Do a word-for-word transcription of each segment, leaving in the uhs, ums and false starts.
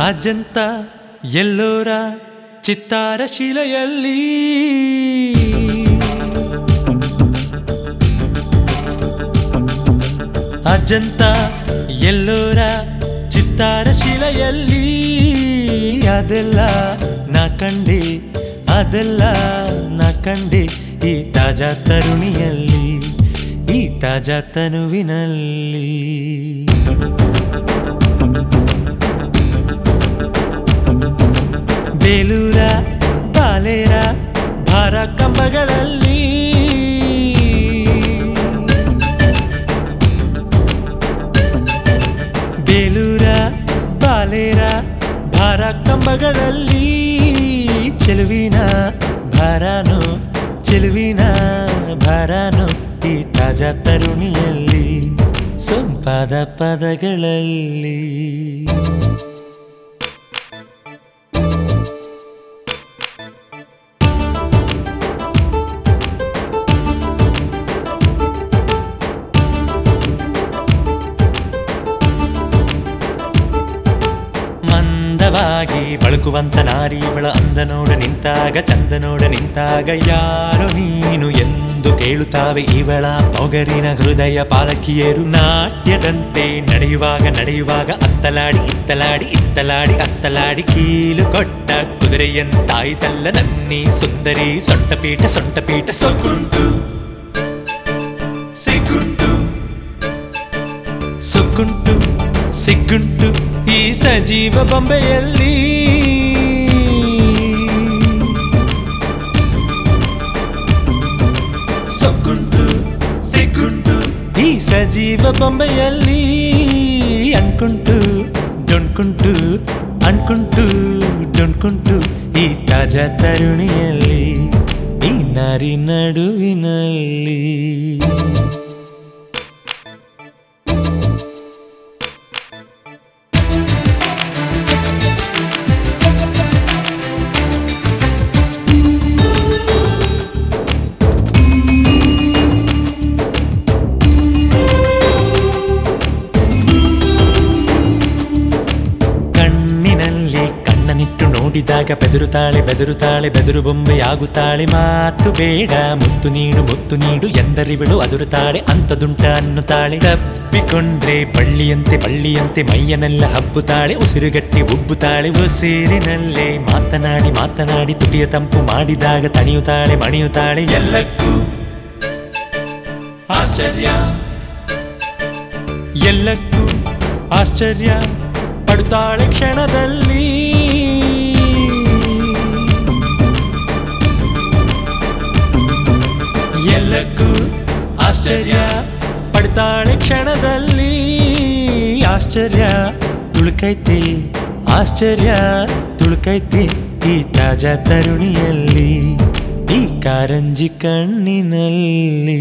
ಅಜಂತ ಎಲ್ಲೋರ ಚಿತ್ತಾರ ಶಿಲೆಯಲ್ಲಿ ಅಜಂತ ಎಲ್ಲೋರ ಚಿತ್ತಾರ ಶಿಲೆಯಲ್ಲಿ ಅದೆಲ್ಲ ನಾ ಕಂಡೆ ಅದೆಲ್ಲ ನಾ ಕಂಡೆ ಈ ತಾಜಾ ತರುಣಿಯಲ್ಲಿ ಈ ತಾಜಾ ತನುವಿನಲ್ಲಿ ಬೇಲೂರ ಬಾಲೇರ ಭಾರ ಕಂಬಗಳಲ್ಲಿ ಬೇಲೂರ ಬಾಲೇರ ಭಾರ ಕಂಬಗಳಲ್ಲಿ ಚೆಲುವಿನ ಭಾರಾನು ಚೆಲುವಿನ ಭಾರಾನು ಈ ತಾಜಾ ತರುಣಿಯಲ್ಲಿ ಸೊಂಪಾದ ಪದಗಳಲ್ಲಿ ಮಂದವಾಗಿ ಬಳುಕುವಂತ ನಾರಿವಳ ಅಂದ ನೋಡ ನಿಂತಾಗ ಚಂದ ನೋಡ ನಿಂತಾಗ ಯಾರು ನೀನು ಎಂದು ಕೇಳುತ್ತಾವೆ ಇವಳ ಪೊಗರಿನ ಹೃದಯ ಪಾಲಕಿಯರು ನಾಟ್ಯದಂತೆ ನಡೆಯುವಾಗ ನಡೆಯುವಾಗ ಅತ್ತಲಾಡಿ ಇತ್ತಲಾಡಿ ಇತ್ತಲಾಡಿ ಅತ್ತಲಾಡಿ ಕೀಲು ಕೊಟ್ಟ ಕುದುರೆಯಂತಾಯಿತಲ್ಲ ನನ್ನಿ ಸುಂದರಿ ಸೊಂಟಪೀಠ ಸೊಂಟಪೀಠ ಸೊಕ್ಕುಂಟು ಸಿಗ್ಗುಂಟು ಸೊಕ್ಕುಂಟು ಸಿಗ್ಗುಂಟು ಈ ಸಜೀವ ಬೊಂಬೆಯಲ್ಲಿ ಸೊಕ್ಕುಂಟು ಸಿಗ್ಗುಂಟು ಈ ಸಜೀವ ಬೊಂಬೆಯಲ್ಲಿ ಅನ್ಕುಂಟು ಡೊಣ್ಕುಂಟು ಅನ್ಕುಂಟು ಡೊಣ್ಕುಂಟು ಈ ತಾಜಾ ತರುಣಿಯಲ್ಲಿ ಈ ನಾರಿ ನಡುವಿನಲ್ಲಿ ನೋಡಿದಾಗ ಬೆದರುತ್ತಾಳೆ ಬೆದರುತ್ತಾಳೆ ಬೆದರು ಬೊಂಬೆಯಾಗುತ್ತಾಳೆ ಮಾತು ಬೇಡ ಮುತ್ತು ನೀಡು ಮುತ್ತು ನೀಡು ಎಂದರಿವಳು ಅದುರುತ್ತಾಳೆ ಅಂತದುಂಟ ಅನ್ನುತ್ತಾಳೆ ತಪ್ಪಿಕೊಂಡ್ರೆ ಬಳ್ಳಿಯಂತೆ ಬಳ್ಳಿಯಂತೆ ಮೈಯನೆಲ್ಲ ಹಬ್ಬುತ್ತಾಳೆ ಉಸಿರುಗಟ್ಟಿ ಉಬ್ಬುತ್ತಾಳೆ ಉಸಿರಿನಲ್ಲೇ ಮಾತನಾಡಿ ಮಾತನಾಡಿ ತುಟಿಯ ತಂಪು ಮಾಡಿದಾಗ ತಣಿಯುತ್ತಾಳೆ ಮಣಿಯುತ್ತಾಳೆ ಎಲ್ಲಕ್ಕೂ ಆಶ್ಚರ್ಯ ಎಲ್ಲಕ್ಕೂ ಆಶ್ಚರ್ಯ ಪಡುತ್ತಾಳೆ ಕ್ಷಣದಲ್ಲಿ ಎಲ್ಲಕ್ಕೂ ಆಶ್ಚರ್ಯ ಪಡ್ತಾಳೆ ಕ್ಷಣದಲ್ಲಿ ಆಶ್ಚರ್ಯ ತುಳುಕೈತೆ ಆಶ್ಚರ್ಯ ತುಳುಕೈತೆ ಈ ತಾಜಾ ತರುಣಿಯಲ್ಲಿ ಈ ಕಾರಂಜಿ ಕಣ್ಣಿನಲ್ಲಿ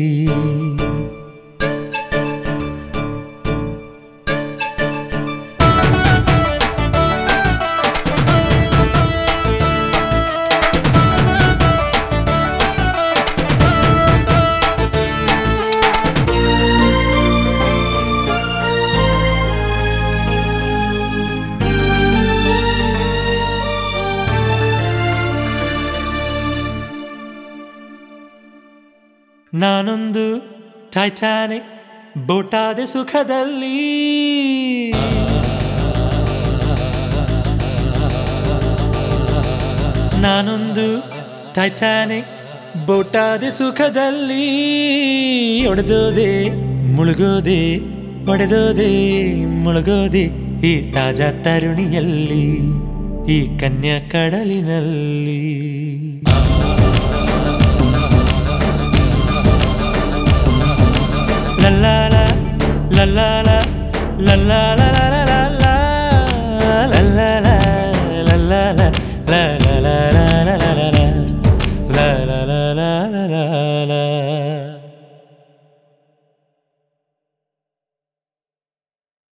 ನಾನೊಂದು ಟೈಟಾನಿಕ್ ಬೋಟಾದ ಸುಖದಲ್ಲಿ ನಾನೊಂದು ಟೈಟಾನಿಕ್ ಬೋಟಾದ ಸುಖದಲ್ಲಿ ಒಡೆದೋದೆ ಮುಳುಗೋದೆ ಒಡೆದೋದೆ ಮುಳುಗೋದೆ ಈ ತಾಜಾ ತರುಣಿಯಲ್ಲಿ ಈ ಕನ್ಯಾ ಕಡಲಿನಲ್ಲಿ ಲಲ್ಲಾಲ ಲಲ್ಲಾಲ ಲಲ್ಲಾಲ